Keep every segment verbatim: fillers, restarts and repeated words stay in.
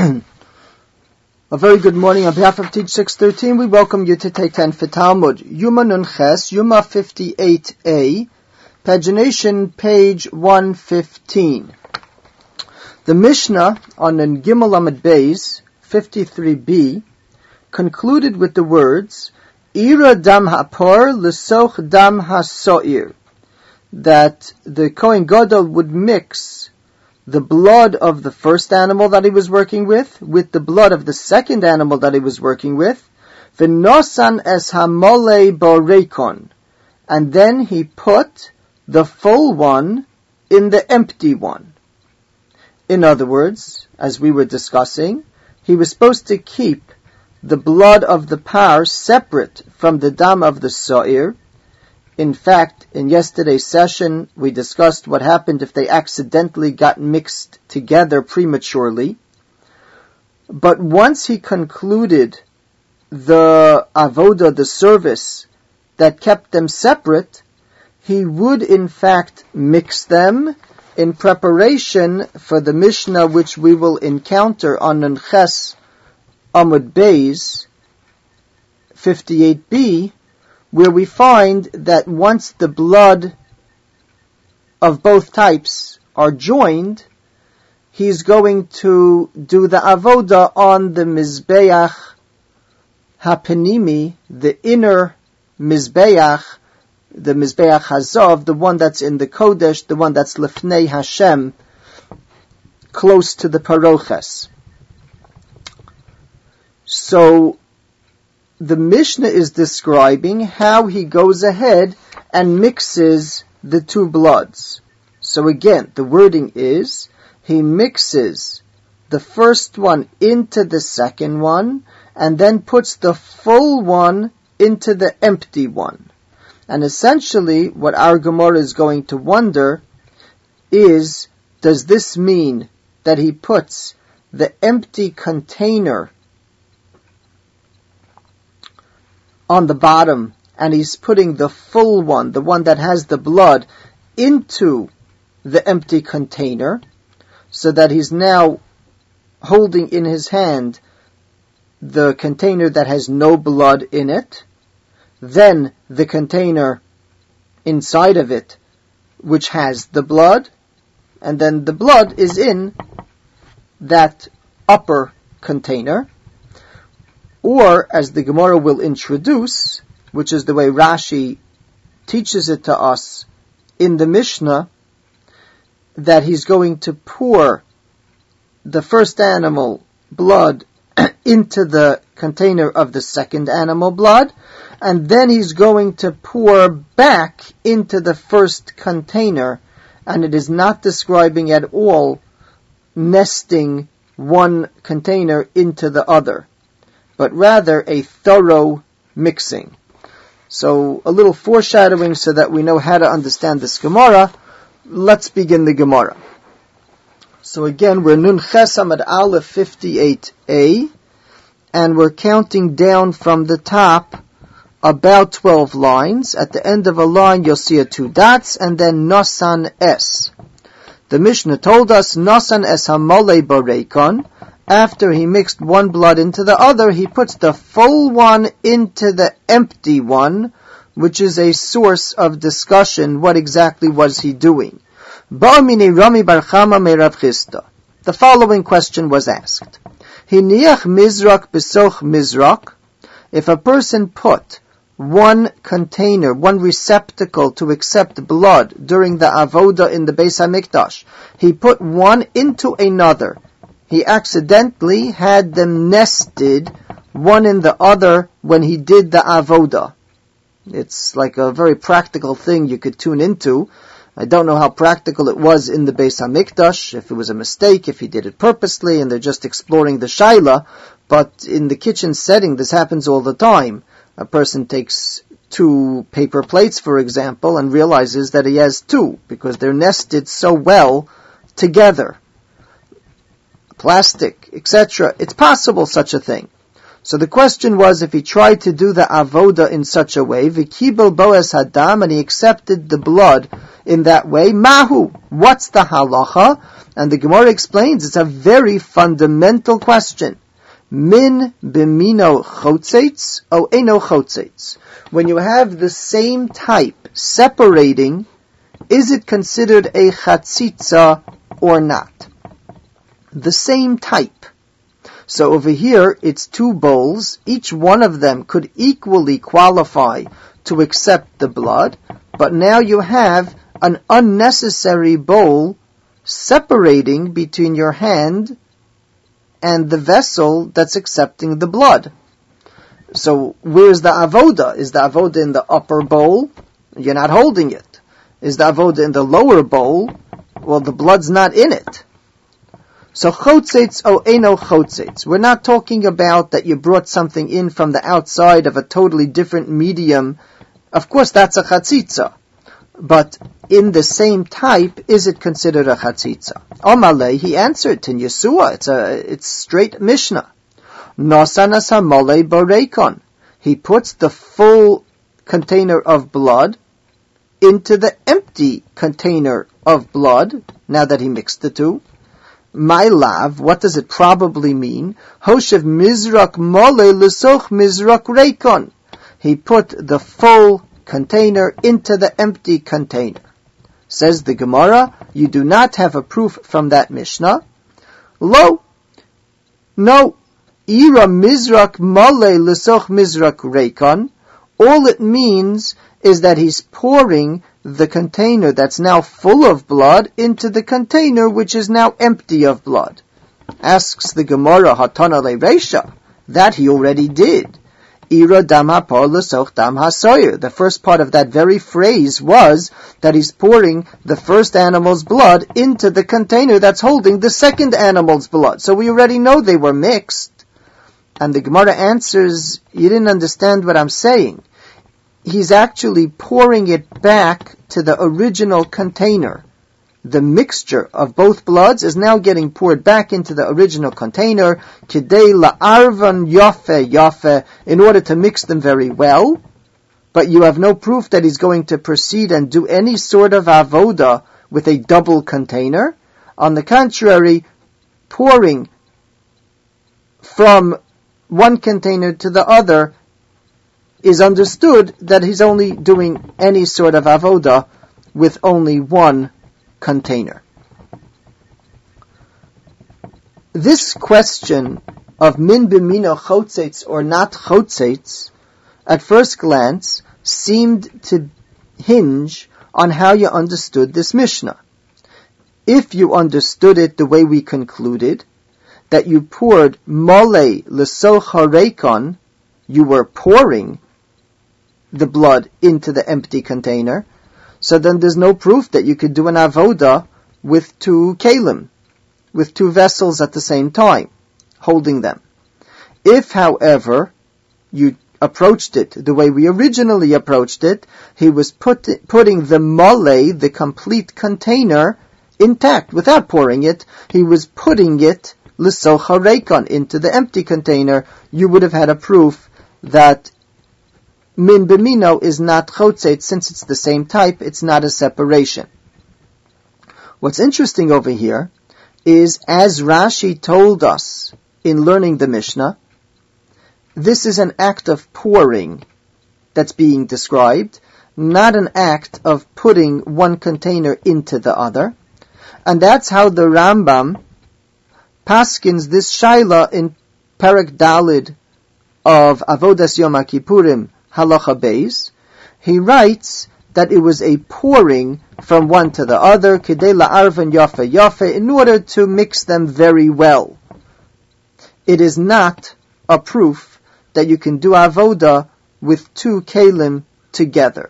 A very good morning. On behalf of Teach six thirteen, we welcome you to take ten for Talmud. Yuma Nun Ches, Yuma fifty-eight A, pagination page one fifteen. The Mishnah on Nun Gimel Amud Beis, fifty-three B, concluded with the words, Ira dam hapor l'soch dam hasoir, that the Kohen Gadol would mix the blood of the first animal that he was working with, with the blood of the second animal that he was working with, v'nosan es hamole borekon, and then he put the full one in the empty one. In other words, as we were discussing, he was supposed to keep the blood of the par separate from the dam of the sa'ir. In fact, in yesterday's session, we discussed what happened if they accidentally got mixed together prematurely. But once he concluded the avoda, the service that kept them separate, he would in fact mix them in preparation for the Mishnah which we will encounter on Nun Ches Amud Beis fifty-eight B, where we find that once the blood of both types are joined, he's going to do the avoda on the Mizbeach HaPenimi, the inner Mizbeach, the Mizbeach Hazav, the one that's in the Kodesh, the one that's Lefnei Hashem, close to the Paroches. So, the Mishnah is describing how he goes ahead and mixes the two bloods. So again, the wording is, he mixes the first one into the second one, and then puts the full one into the empty one. And essentially, what our Gemara is going to wonder is, does this mean that he puts the empty container on the bottom, and he's putting the full one, the one that has the blood, into the empty container, so that he's now holding in his hand the container that has no blood in it, then the container inside of it, which has the blood, and then the blood is in that upper container. Or, as the Gemara will introduce, which is the way Rashi teaches it to us in the Mishnah, that he's going to pour the first animal blood into the container of the second animal blood, and then he's going to pour back into the first container, and it is not describing at all nesting one container into the other, but rather a thorough mixing. So, a little foreshadowing so that we know how to understand this Gemara. Let's begin the Gemara. So again, we're Nun Ches Amud Aleph fifty-eight A, and we're counting down from the top about twelve lines. At the end of a line, you'll see a two dots, and then Nosan Es. The Mishnah told us, Nosan Es Hamole Borekon. After he mixed one blood into the other, he puts the full one into the empty one, which is a source of discussion. What exactly was he doing? The following question was asked. Hiniach mizrak besoch mizrak. If a person put one container, one receptacle to accept blood during the avoda in the Beis HaMikdash, he put one into another. He accidentally had them nested, one in the other, when he did the avoda. It's like a very practical thing you could tune into. I don't know how practical it was in the Beis HaMikdash, if it was a mistake, if he did it purposely, and they're just exploring the shaila, but in the kitchen setting, this happens all the time. A person takes two paper plates, for example, and realizes that he has two, because they're nested so well together. Plastic, et cetera. It's possible, such a thing. So the question was, if he tried to do the avoda in such a way, v'kibel boes hadam, and he accepted the blood in that way, mahu, what's the halacha? And the Gemara explains it's a very fundamental question. Min bimino chotzetz o eno chotzetz. When you have the same type separating, is it considered a chatzitza or not? The same type. So over here, it's two bowls. Each one of them could equally qualify to accept the blood, but now you have an unnecessary bowl separating between your hand and the vessel that's accepting the blood. So where's the avoda? Is the avoda in the upper bowl? You're not holding it. Is the avoda in the lower bowl? Well, the blood's not in it. So chotzetz o eno chotzetz. We're not talking about that you brought something in from the outside of a totally different medium. Of course, that's a chatzitza. But in the same type, is it considered a chatzitza? Omalei, he answered, in Yeshua, it's a, it's straight Mishnah. Nosanas hamolei borekon. He puts the full container of blood into the empty container of blood, now that he mixed the two. My lav, what does it probably mean? Hoshev mizrak mole l'soch mizrak reikon. He put the full container into the empty container. Says the Gemara, you do not have a proof from that Mishnah. Lo, no, ira mizrak male l'soch mizrak reikon. All it means is that he's pouring the container that's now full of blood into the container which is now empty of blood. Asks the Gemara, Hatana le Reisha, that he already did. Ira dam hapor l'soch dam hasoyer. The first part of that very phrase was that he's pouring the first animal's blood into the container that's holding the second animal's blood. So we already know they were mixed. And the Gemara answers, you didn't understand what I'm saying. He's actually pouring it back to the original container. The mixture of both bloods is now getting poured back into the original container, kidei la'arvan yafe yafe, in order to mix them very well. But you have no proof that he's going to proceed and do any sort of avoda with a double container. On the contrary, pouring from one container to the other is understood that he's only doing any sort of avoda with only one container. This question of min b'mino chotzetz or not chotzetz, at first glance, seemed to hinge on how you understood this Mishnah. If you understood it the way we concluded, that you poured mole l'soch hareikon, you were pouring the blood into the empty container, so then there's no proof that you could do an avoda with two kalim, with two vessels at the same time, holding them. If, however, you approached it the way we originally approached it, he was put, putting the mole, the complete container, intact, without pouring it. He was putting it l'soch hareikon, into the empty container. You would have had a proof that min b'mino is not chotzetz, since it's the same type, it's not a separation. What's interesting over here is, as Rashi told us in learning the Mishnah, this is an act of pouring that's being described, not an act of putting one container into the other. And that's how the Rambam paskins this shaila in Perek Dalid of Avodas Yom HaKippurim, Halacha Beis. He writes that it was a pouring from one to the other, kidei la'arvan yafe yafe, in order to mix them very well. It is not a proof that you can do avoda with two kalim together.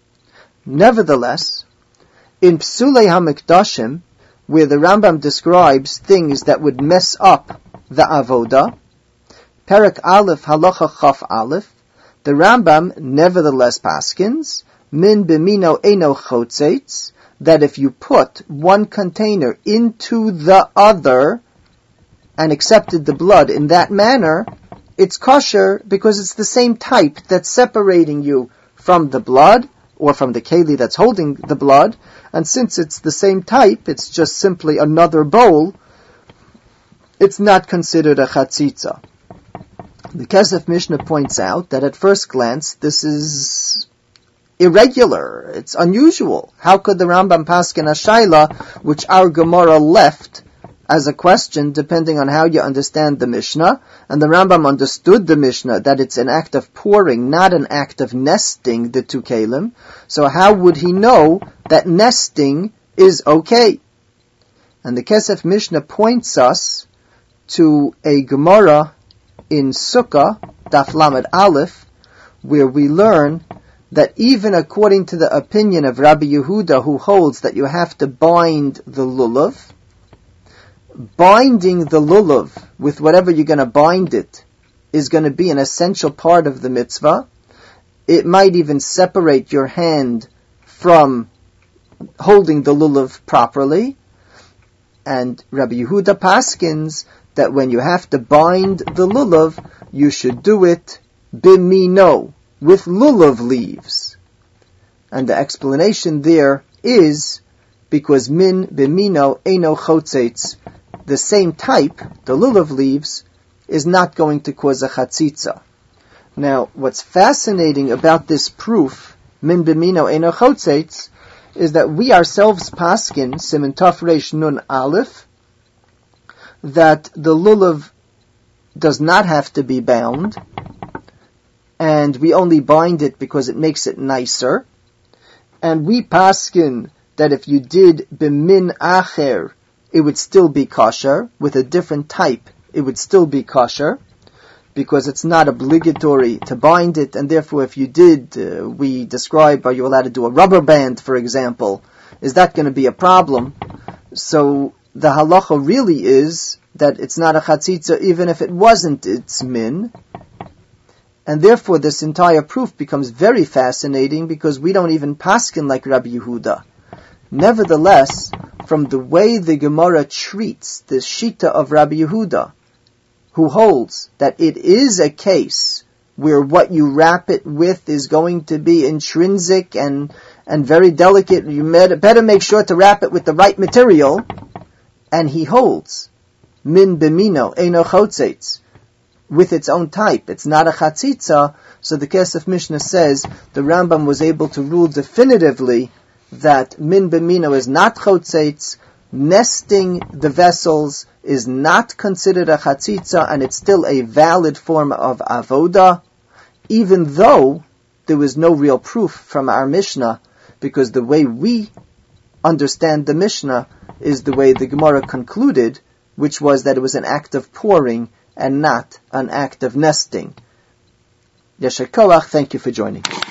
Nevertheless, in Psulei HaMikdashim, where the Rambam describes things that would mess up the avoda, Perek Aleph Halacha Chaf Aleph, the Rambam nevertheless paskins, min b'mino eno chotzetz, that if you put one container into the other and accepted the blood in that manner, it's kosher because it's the same type that's separating you from the blood, or from the keli that's holding the blood, and since it's the same type, it's just simply another bowl, it's not considered a chatzitza. The Kesef Mishnah points out that at first glance, this is irregular, it's unusual. How could the Rambam paskin a shaila, which our Gemara left as a question, depending on how you understand the Mishnah, and the Rambam understood the Mishnah that it's an act of pouring, not an act of nesting the two kelim. So how would he know that nesting is okay? And the Kesef Mishnah points us to a Gemara in Sukkah, Daf Lamed Aleph, where we learn that even according to the opinion of Rabbi Yehuda, who holds that you have to bind the lulav, binding the lulav with whatever you're going to bind it is going to be an essential part of the mitzvah. It might even separate your hand from holding the lulav properly. And Rabbi Yehuda paskins that when you have to bind the lulav, you should do it bimino, with lulav leaves. And the explanation there is because min bimino eino chotzetz, the same type, the lulav leaves, is not going to cause a chatzitza. Now, what's fascinating about this proof, min bimino eino chotzetz, is that we ourselves paskin, siman taf reish nun aleph, that the lulav does not have to be bound, and we only bind it because it makes it nicer. And we paskin that if you did bimin acher, it would still be kosher. With a different type, it would still be kosher, because it's not obligatory to bind it, and therefore if you did, uh, we describe, are you allowed to do a rubber band, for example? Is that going to be a problem? So the halacha really is that it's not a chatzitza even if it wasn't its min, and therefore this entire proof becomes very fascinating because we don't even paskin like Rabbi Yehuda. Nevertheless, from the way the Gemara treats the shita of Rabbi Yehuda, who holds that it is a case where what you wrap it with is going to be intrinsic and, and very delicate, you better make sure to wrap it with the right material, and he holds min bimino eino chotzetz, with its own type, it's not a chatzitza. So the Kesef Mishnah says the Rambam was able to rule definitively that min bimino is not chotzetz, nesting the vessels is not considered a chatzitza, and it's still a valid form of avoda, even though there was no real proof from our Mishnah, because the way we understand the Mishnah is the way the Gemara concluded, which was that it was an act of pouring and not an act of nesting. Yesher Koach, thank you for joining.